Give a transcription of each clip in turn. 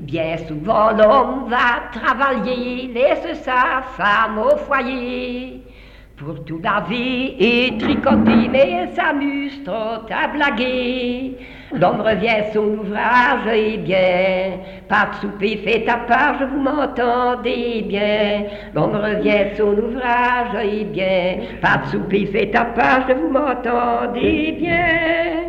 Bien souvent l'homme va travailler, laisse sa femme au foyer. Pour tout laver et tricoter, mais elle s'amuse trop à blaguer. L'homme revient son ouvrage, eh bien, pas de souper fait à part, je vous m'entendez bien. L'homme revient son ouvrage, eh bien, pas de souper fait à part, je vous m'entendez bien.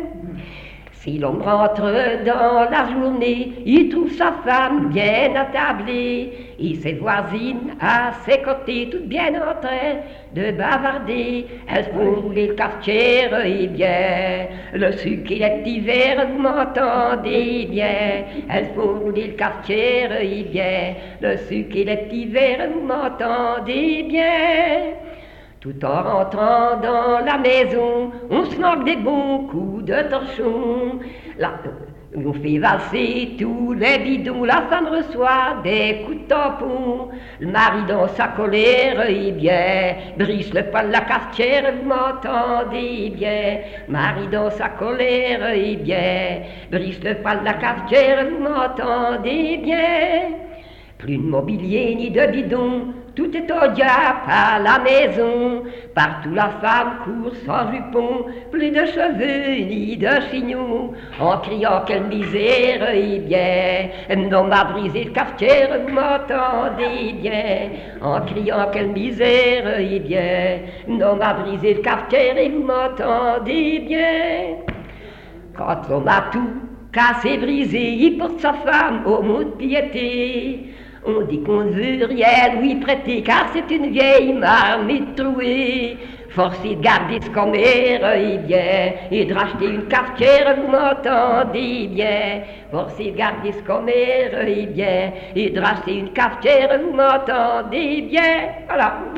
Si l'homme rentre dans la journée, il trouve sa femme bien attablée et ses voisines à ses côtés, toutes bien en train de bavarder. Elles font rouler le cafetière, eh bien, le sucre et les petits verres, vous m'entendez bien. Elles font rouler le cafetière, eh bien, le sucre et les petits verres, vous m'entendez bien. Tout en rentrant dans la maison, on se manque des bons coups de torchon. On fait valser tous les bidons, la femme reçoit des coups de tampon. Le mari dans sa colère, eh bien, brise le poil de la cafetière, vous m'entendez bien. Mari dans sa colère, eh bien, brise le poil de la cafetière, vous m'entendez bien. Plus de mobilier ni de bidon, tout est au diable à la maison. Partout la femme court sans jupon, plus de cheveux ni de chignons. En criant quelle misère, eh bien, l'homme m'a brisé le cafetière, vous m'entendez bien. En criant quelle misère, eh bien, l'homme m'a brisé le cafetière et vous m'entendez bien. Quand l'homme a tout cassé, brisé, il porte sa femme au mot de piété. On dit qu'on ne veut rien lui prêter, car c'est une vieille marmite trouée. Forcé de garder ce commère, eh bien, et de racheter une cafetière, vous m'entendez bien. Forcé de garder ce commère, eh bien, et de racheter une cafetière, vous m'entendez bien. Voilà.